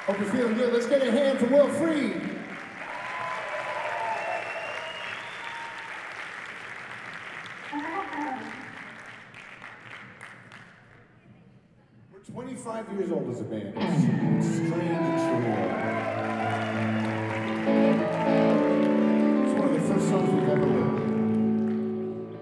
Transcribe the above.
Hope you're feeling good. Let's get a hand for Will Freed. We're 25 years old as a band. It's strange and surreal.